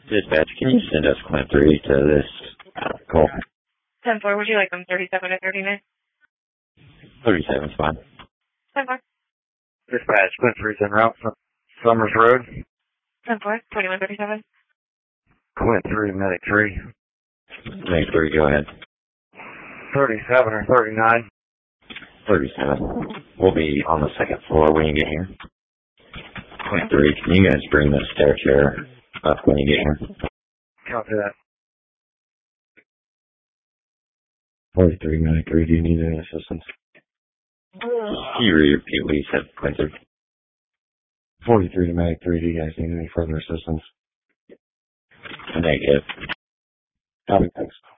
Dispatch, can you send us Clint 3 to this call? 10-4, would you like them 37 or 39? 37's fine. 10-4. Dispatch, Clint 3's en route from Summers Road. 10-4, 2137. Clint 3, Medic 3. Medic 3, go ahead. 37 or 39? 37. We'll be on the second floor when you get here. Clint 3, can you guys bring the stair chair up when you get here? Copy that. 43, Medic 3, do you need any assistance? Can you repeat what you said, Clint 3? 43 to Medic 3, do you guys need any further assistance? Negative. Copy, thanks.